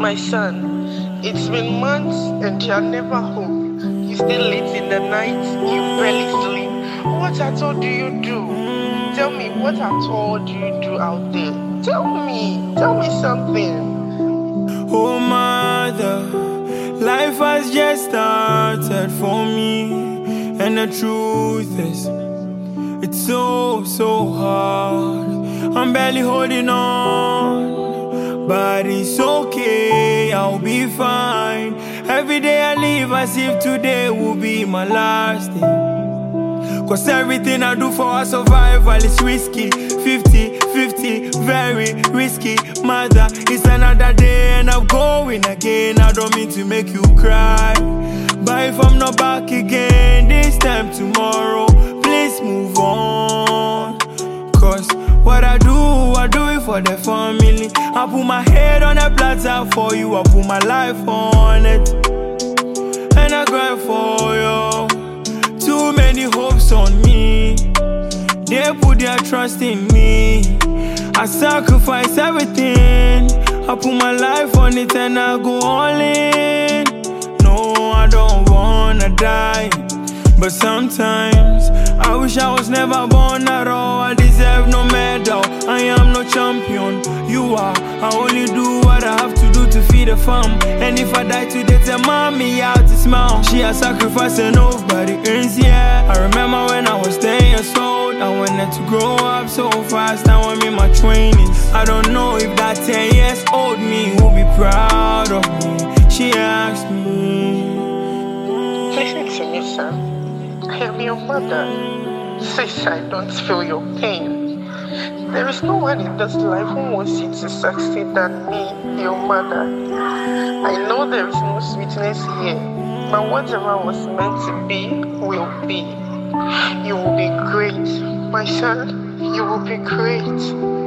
My son, it's been months and you're never home. You stay late in the night, you barely sleep. What at all do you do? Tell me, what at all do you do out there? Tell me something. Oh mother, life has just started for me, and the truth is, it's so hard. I'm barely holding on, but it's okay, I'll be fine. Every day I live as if today will be my last day. Cause everything I do for our survival is risky. 50-50, very risky. Mother, it's another day and I'm going again. I don't mean to make you cry, but if I'm not back again this time tomorrow, please move on. Cause what I do it for the family. I put my head on a platter for you, I put my life on it, and I grind for you. Too many hopes on me, they put their trust in me. I sacrifice everything, I put my life on it and I go all in. No, I don't wanna die, but sometimes I wish I was never born at all. I deserve no medal, I am no champion. You are, I only do what I have to do to feed the fam. And if I die today, tell mommy how to smile. She has sacrificed and nobody earns, yeah. I remember when I was 10 years old, I wanted to grow up so fast. Now I'm in my 20s. I don't know if that 10 years old me will be proud of me. She asked me, Listen to me, son. I am your mother. Sis, I don't feel your pain. There is no one in this life who wants you to succeed than me, your mother. I know there is no sweetness here, but whatever was meant to be, will be. You will be great, my son. You will be great.